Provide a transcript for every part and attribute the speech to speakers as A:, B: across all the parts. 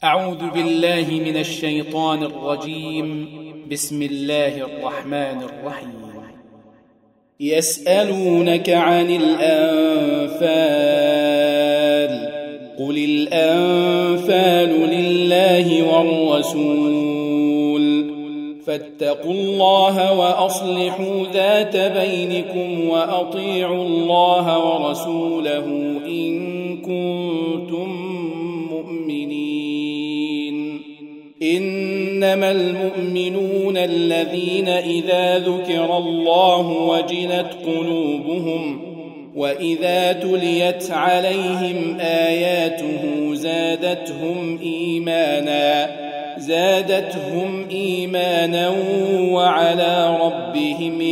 A: أعوذ بالله من الشيطان الرجيم. بسم الله الرحمن الرحيم. يسألونك عن الأنفال قل الأنفال لله والرسول فاتقوا الله وأصلحوا ذات بينكم وأطيعوا الله ورسوله إن كنتم مؤمنين. إنما المؤمنون الذين إذا ذكر الله وجلت قلوبهم وإذا تليت عليهم آياته زادتهم إيمانا وعلى ربهم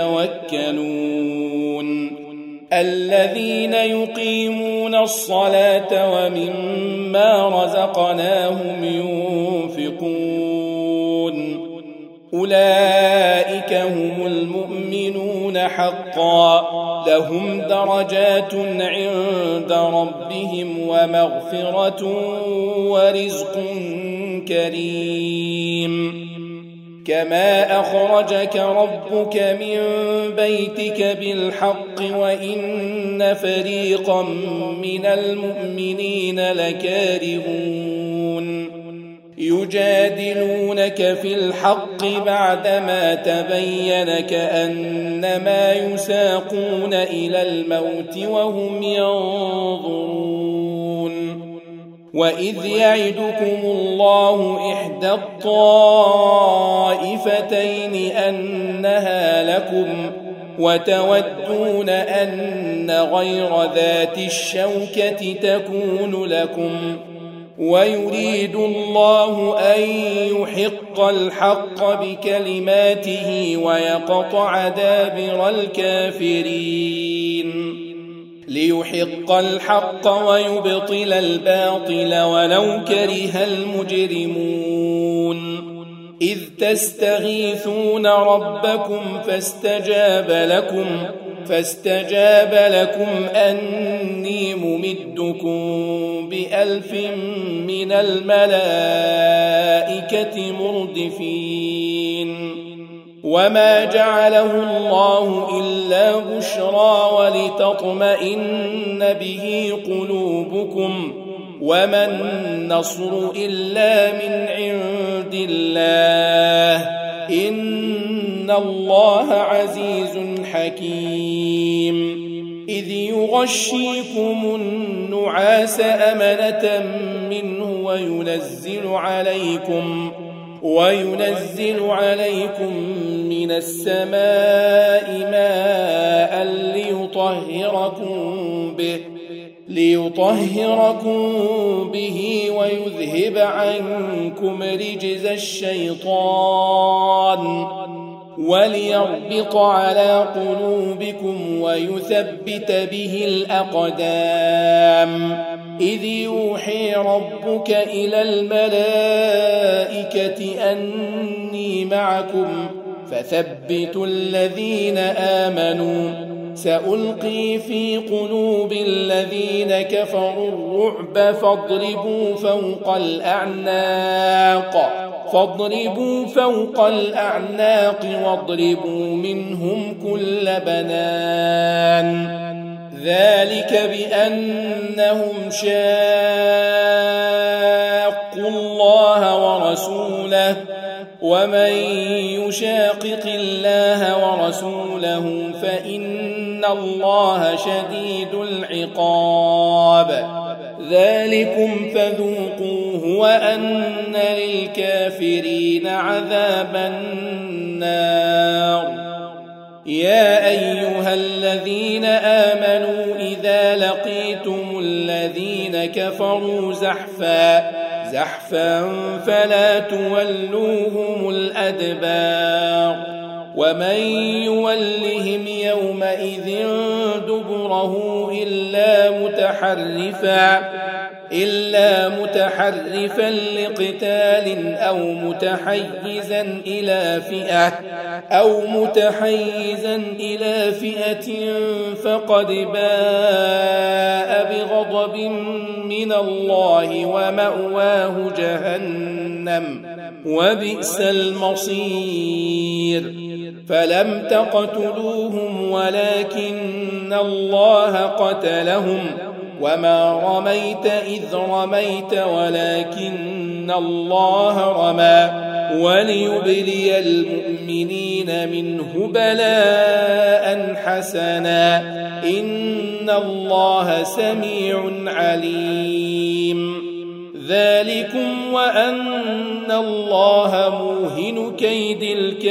A: يتوكلون. الذين يقيمون الصلاة ومما رزقناهم ينفقون أولئك هم المؤمنون حقا لهم درجات عند ربهم ومغفرة ورزق كريم. كما أخرجك ربك من بيتك بالحق وإن فريقا من المؤمنين لكارهون يجادلونك في الحق بعدما تبين كأنما يساقون إلى الموت وهم ينظرون. وإذ يعدكم الله إحدى الطائفتين أنها لكم وتودون أن غير ذات الشوكة تكون لكم ويريد الله أن يحق الحق بكلماته ويقطع دابر الكافرين ليحق الحق ويبطل الباطل ولو كره المجرمون. إذ تستغيثون ربكم فاستجاب لكم أني ممدكم ب1000 من الملائكة مردفين. وما جعله الله إلا بشرى ولتطمئن به قلوبكم وما النصر إلا من عند الله إن الله عزيز حكيم. إذ يغشيكم النعاس أمنة منه وينزل عليكم من السماء ماء ليطهركم به ويذهب عنكم رجز الشيطان وليربط على قلوبكم ويثبت به الأقدام. إذ يوحي ربك إلى الملائكة أني معكم فثبتوا الذين آمنوا سألقي في قلوب الذين كفروا الرعب فاضربوا فوق الأعناق واضربوا منهم كل بنان. ذلك بأنهم شاقوا الله ورسوله ومن يشاقق الله ورسوله فإن الله شديد العقاب. ذلكم فذوقوه وأن للكافرين عذاب النار. يا أيها الذين آمنوا إذا لقيتم الذين كفروا زحفا فلا تولوهم الأدبار. ومن يولهم يومئذ دبره إلا إلا متحرفا لقتال أو متحيزا إلى فئة فقد باء بغضب من الله ومأواه جهنم وبئس المصير فلم تقتلوهم ولكن الله قتلهم وما رميت إذ رميت ولكن الله رمى وليبلي المؤمنين منه بلاء حسنا إن الله سميع عليم ذلكم وأن الله موهن كيد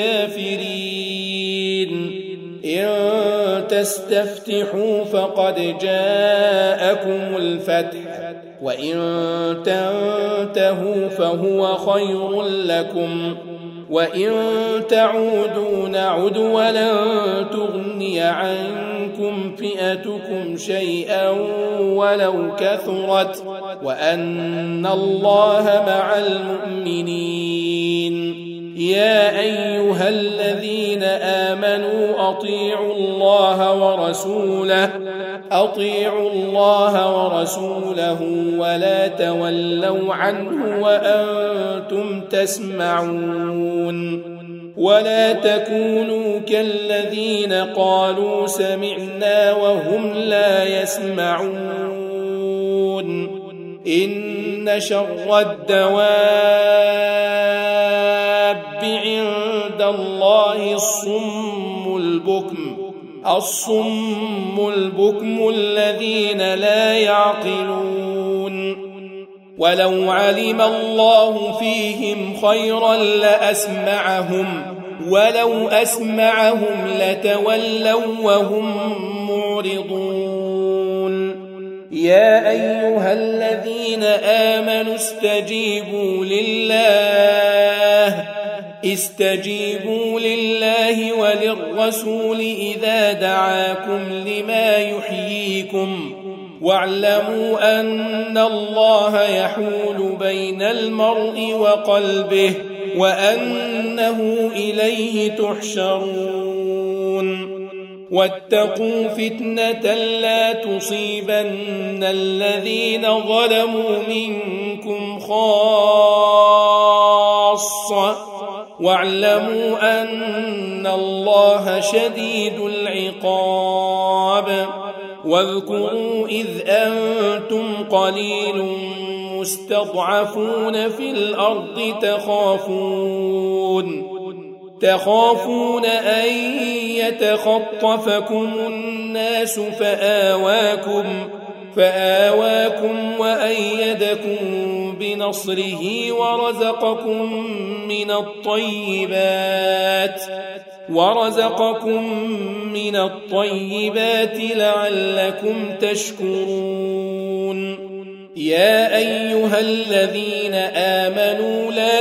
A: الكافرين إن تستفتحوا فقد جاءكم الفتح وإن تنتهوا فهو خير لكم وإن تعودوا نعد ولن تغني عنكم فئتكم شيئا ولو كثرت وأن الله مع المؤمنين يا أيها الذين آمنوا أطيعوا الله ورسوله ولا تولوا عنه وأنتم تسمعون ولا تكونوا كالذين قالوا سمعنا وهم لا يسمعون إن شر الدواب عند الله الصم البكم الذين لا يعقلون ولو علم الله فيهم خيرا ولو أسمعهم لتولوا وهم معرضون يا أيها الذين آمنوا استجيبوا لله وللرسول إذا دعاكم لما يحييكم واعلموا أن الله يحول بين المرء وقلبه وأنه إليه تحشرون واتقوا فتنة لا تصيبن الذين ظلموا منكم خاصة واعلموا أن الله شديد العقاب واذكروا إذ أنتم قليل مستضعفون في الأرض تخافون أن يتخطفكم الناس فآواكم وأيدكم بنصره ورزقكم من الطيبات لعلكم تشكرون يا أيها الذين آمنوا لا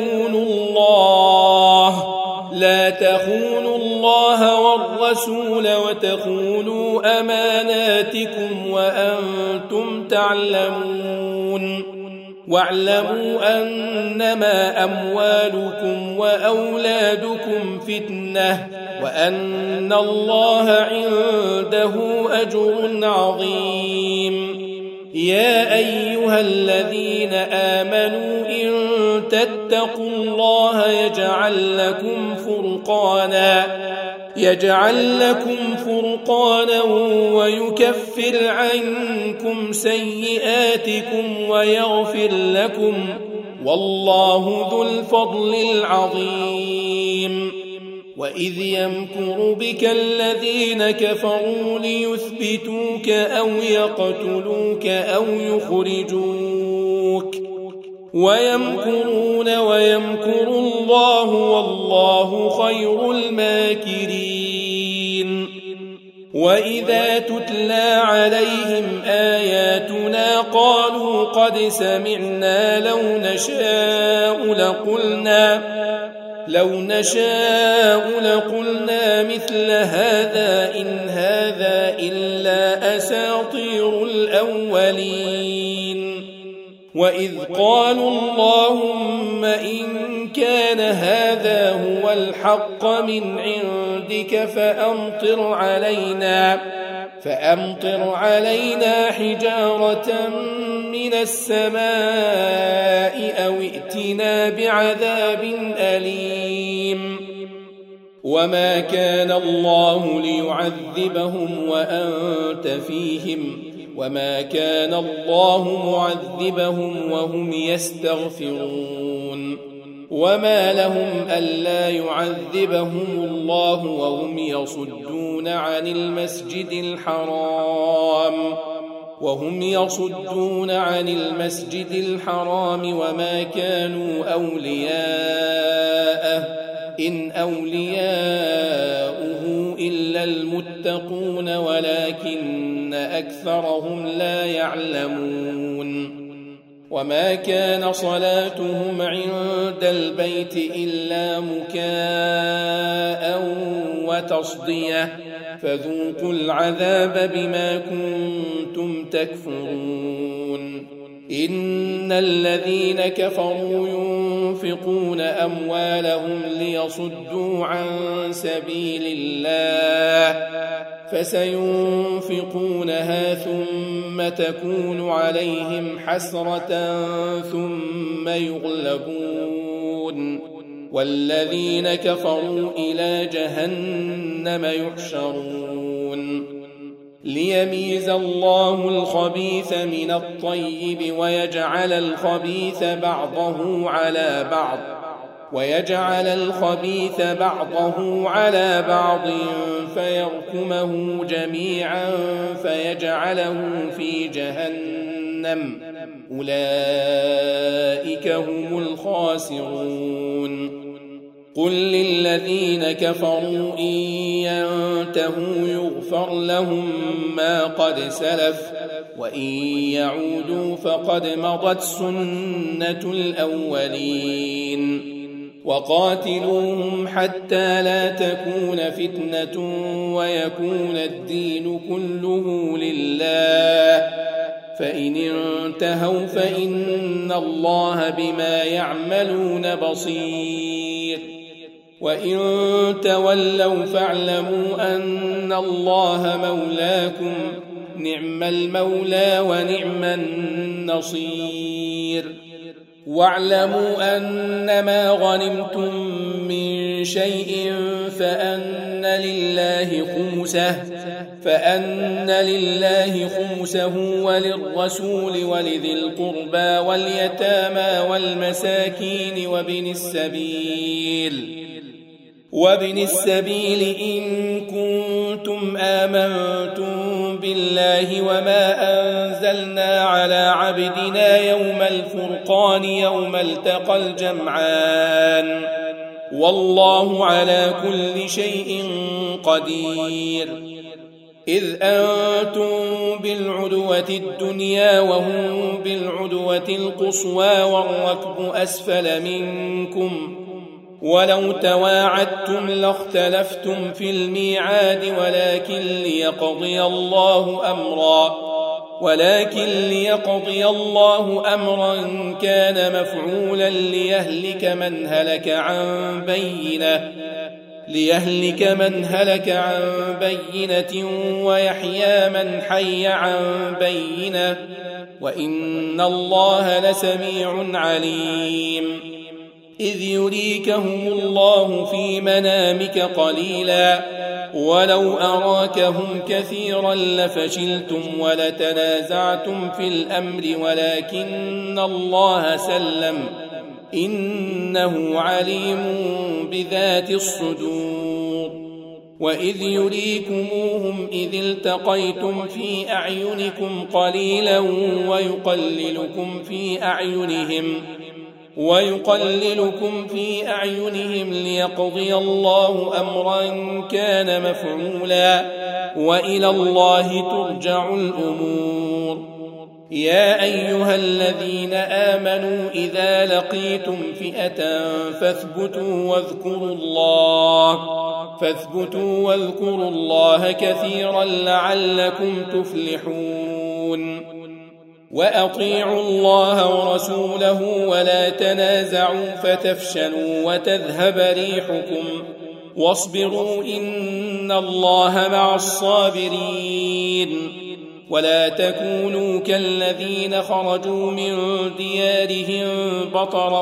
A: تخونوا الله والرسول وتخونوا أماناتكم وأنتم تعلمون واعلموا أنما أموالكم وأولادكم فتنة وأن الله عنده أجر عظيم يا أيها الذين آمنوا إن تتقوا الله يجعل لكم فرقانا ويكفر عنكم سيئاتكم ويغفر لكم والله ذو الفضل العظيم وإذ يمكر بك الذين كفروا ليثبتوك أو يقتلوك أو يخرجوك ويمكرون ويمكر الله والله خير الماكرين وإذا تتلى عليهم آياتنا قالوا قد سمعنا لو نشاء لقلنا مثل هذا إن هذا إلا أساطير الأولين وإذ قالوا اللهم إن كان هذا هو الحق من عندك فأمطر علينا حجارة من السماء أو ائتنا بعذاب أليم وما كان الله ليعذبهم وأنت فيهم وما كان الله معذبهم وهم يستغفرون وما لهم ألا يعذبهم الله وهم يصدون عن المسجد الحرام وما كانوا أولياءه إن أولياؤه إلا المتقون ولكن أكثرهم لا يعلمون وما كان صلاتهم عند البيت إلا مكاء وتصدية فذوقوا العذاب بما كنتم تكفرون إن الذين كفروا ينفقون أموالهم ليصدوا عن سبيل الله فسينفقونها ثم تكون عليهم حسرة ثم يغلبون والذين كفروا إلى جهنم يحشرون ليميز الله الخبيث من الطيب ويجعل الخبيث بعضه على بعض فيركمه جميعا فيجعله في جهنم أولئك هم الخاسرون قل للذين كفروا إن ينتهوا يغفر لهم ما قد سلف وإن يعودوا فقد مضت سنة الأولين وقاتلوهم حتى لا تكون فتنة ويكون الدين كله لله فإن انتهوا فإن الله بما يعملون بصير وإن تولوا فاعلموا أن الله مولاكم نعم المولى ونعم النصير واعلموا أنما غنمتم من شيء فأن لله خمسه وللرسول ولذي القربى واليتامى والمساكين وابن السبيل إن كنتم آمنتم بالله وما أنزلنا على عبدنا يوم الفرقان يوم التقى الجمعان والله على كل شيء قدير إذ أنتم بالعدوة الدنيا وهم بالعدوة القصوى والركب أسفل منكم ولو تواعدتم لاختلفتم في الميعاد ولكن ليقضي الله أمرا كان مفعولا ليهلك من هلك عن بينة ويحيى من حي عن بينة وإن الله لسميع عليم إذ يريكهم الله في منامك قليلا ولو أراكهم كثيرا لفشلتم ولتنازعتم في الأمر ولكن الله سلم إنه عليم بذات الصدور وإذ يريكموهم إذ التقيتم في أعينكم قليلا ويقللكم في أعينهم ليقضي الله أمرا كان مفعولا وإلى الله ترجع الأمور يا أيها الذين آمنوا إذا لقيتم فئة فاثبتوا واذكروا الله كثيرا لعلكم تفلحون وأطيعوا الله ورسوله ولا تنازعوا فتفشلوا وتذهب ريحكم واصبروا إن الله مع الصابرين ولا تكونوا كالذين خرجوا من ديارهم بطرا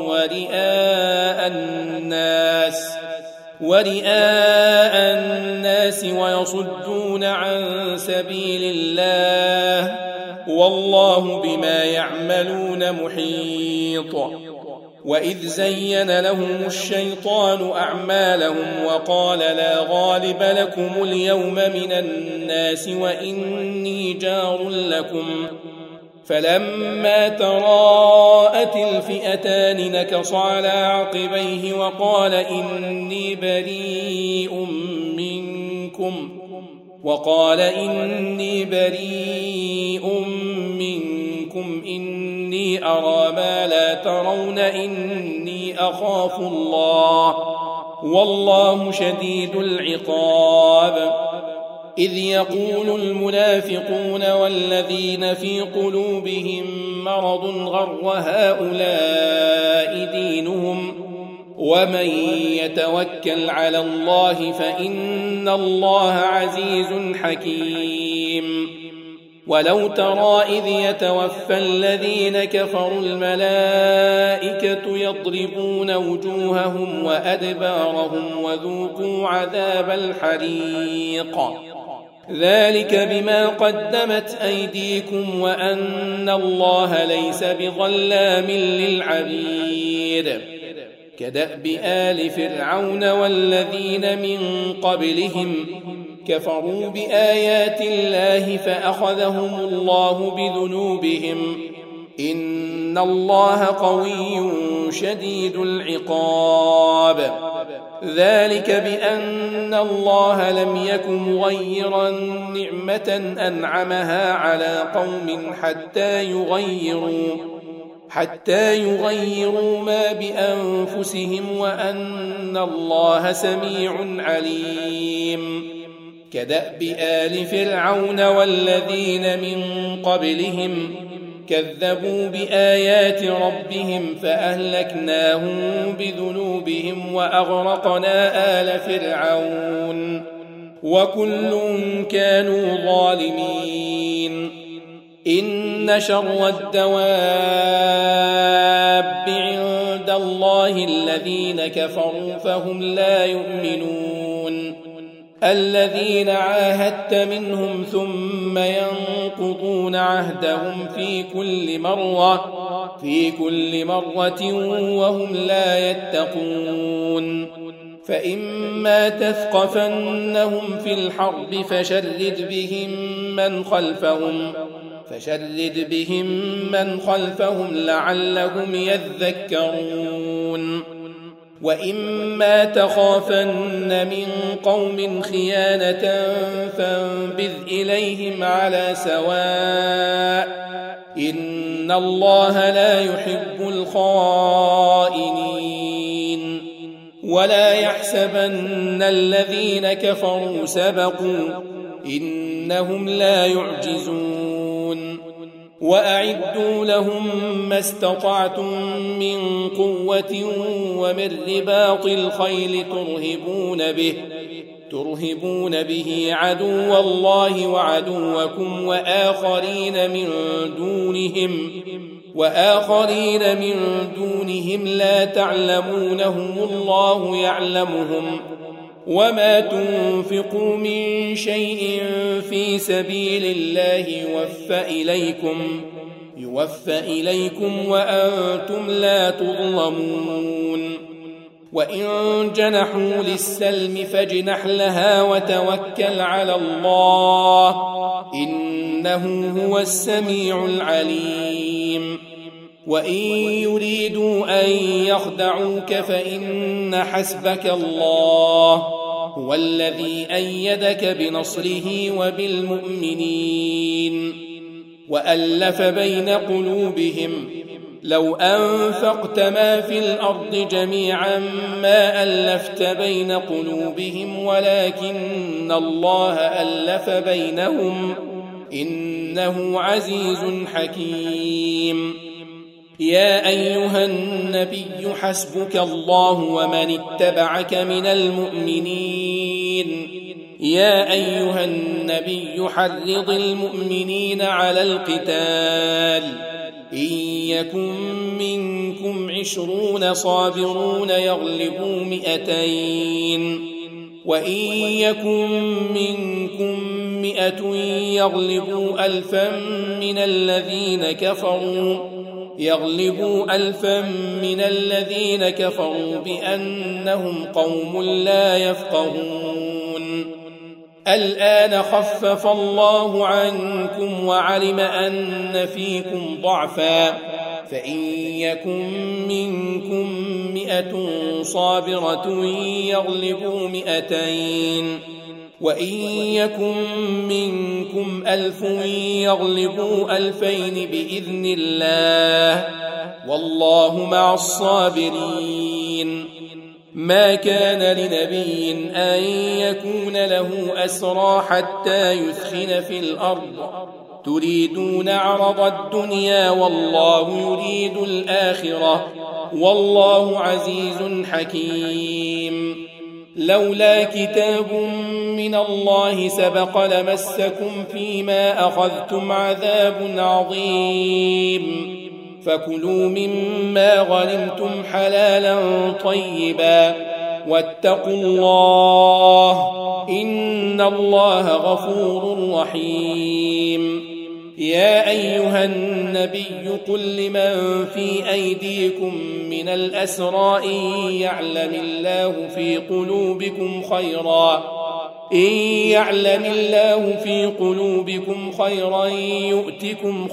A: ورئاء الناس ويصدون عن سبيل الله والله بما يعملون محيط. وإذ زين لهم الشيطان أعمالهم وقال لا غالب لكم اليوم من الناس وإني جار لكم فلما تراءت الفئتان نكص على عقبيه وقال إني بريء منكم إني أرى ما لا ترون إني أخاف الله والله شديد العقاب. إذ يقول المنافقون والذين في قلوبهم مرض غر هؤلاء دينهم ومن يتوكل على الله فإن الله عزيز حكيم. ولو ترى إذ يتوفى الذين كفروا الملائكة يضربون وجوههم وأدبارهم وذوقوا عذاب الحريق ذلك بما قدمت أيديكم وأن الله ليس بظلام للعبيد. كدأب آل فرعون والذين من قبلهم كفروا بآيات الله فأخذهم الله بذنوبهم إن الله قوي شديد العقاب. ذلك بأن الله لم يك مغيرا نعمة أنعمها على قوم حتى يغيروا ما بأنفسهم وأن الله سميع عليم. كدأب آل فرعون والذين من قبلهم كذبوا بآيات ربهم فأهلكناهم بذنوبهم وأغرقنا آل فرعون وكل كانوا ظالمين. إن شر الدواب عند الله الذين كفروا فهم لا يؤمنون الذين عاهدت منهم ثم ينقضون عهدهم في كل مرة وهم لا يتقون. فإما تثقفنهم في الحرب فشرد بهم من خلفهم لعلهم يذكرون. وإما تخافن من قوم خيانة فانبذ إليهم على سواء إن الله لا يحب الخائنين. ولا يحسبن الذين كفروا سبقوا إنهم لا يعجزون. وأعدوا لهم ما استطعتم من قوة ومن رباط الخيل ترهبون به عدو الله وعدوكم وآخرين من دونهم لا تعلمونهم الله يعلمهم. وما تنفقوا من شيء في سبيل الله يوفى إليكم وأنتم لا تظلمون. وإن جنحوا للسلم فاجنح لها وتوكل على الله إنه هو السميع العليم. وإن يريدوا أن يخدعوك فإن حسبك الله هو الذي أيدك بنصره وبالمؤمنين. وألف بين قلوبهم لو أنفقت ما في الأرض جميعا ما ألفت بين قلوبهم ولكن الله ألف بينهم إن إنه عزيز حكيم. يا أيها النبي حسبك الله ومن اتبعك من المؤمنين. يا أيها النبي حرض المؤمنين على القتال، إن يكن منكم 20 صابرون يغلبوا 200، وإن يكن منكم 100 يغلبوا 1000 من الذين كفروا بأنهم قوم لا يفقهون. الآن خفف الله عنكم وعلم أن فيكم ضعفا، فإن يكن منكم 100 صابرة يغلبوا 200، وإن يكن منكم 1000 يغلبوا 2000 بإذن الله، والله مع الصابرين. ما كان لنبي أن يكون له أسرى حتى يثخن في الأرض، تريدون عرض الدنيا والله يريد الآخرة، والله عزيز حكيم. لولا كتاب من الله سبق لمسكم فيما أخذتم عذاب عظيم، فكلوا مما غنمتم حلالا طيبا، واتقوا الله إن الله غفور رحيم. يا أيها النبي قل لمن في أيديكم من الأسرى إن يعلم الله في قلوبكم خيرا يؤتكم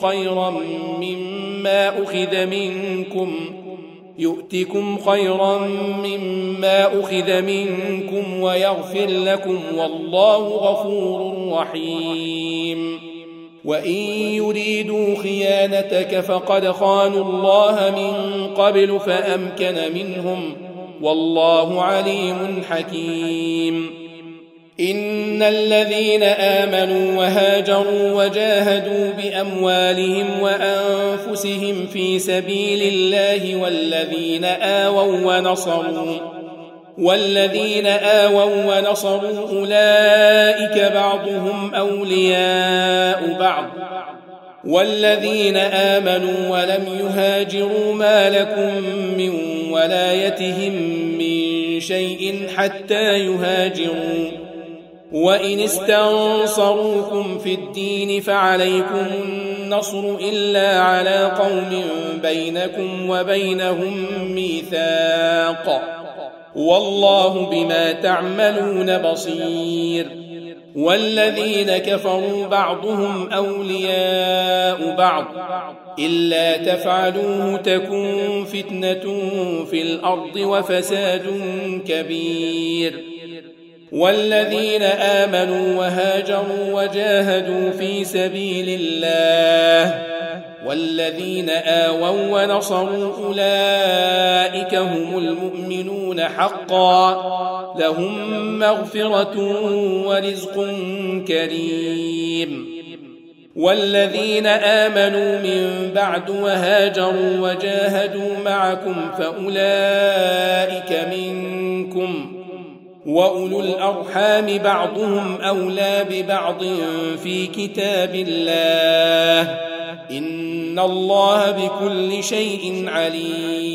A: خيرا مما أخذ منكم ويغفر لكم، والله غفور رحيم. وإن يريدوا خيانتك فقد خانوا الله من قبل فأمكن منهم، والله عليم حكيم. إن الذين آمنوا وهاجروا وجاهدوا بأموالهم وأنفسهم في سبيل الله والذين آووا ونصروا أولئك بعضهم أولياء بعض، والذين آمنوا ولم يهاجروا ما لكم من ولايتهم من شيء حتى يهاجروا، وإن استنصروكم في الدين فعليكم النصر إلا على قوم بينكم وبينهم ميثاق، والله بما تعملون بصير. والذين كفروا بعضهم أولياء بعض، إلا تفعلوه تكن فتنة في الأرض وفساد كبير. والذين آمنوا وهاجروا وجاهدوا في سبيل الله والذين آووا ونصروا أولئك هم المؤمنون حقا، لهم مغفرة ورزق كريم. والذين آمنوا من بعد وهاجروا وجاهدوا معكم فأولئك منكم، وأولو الأرحام بعضهم أولى ببعض في كتاب الله، إن الله بكل شيء عليم.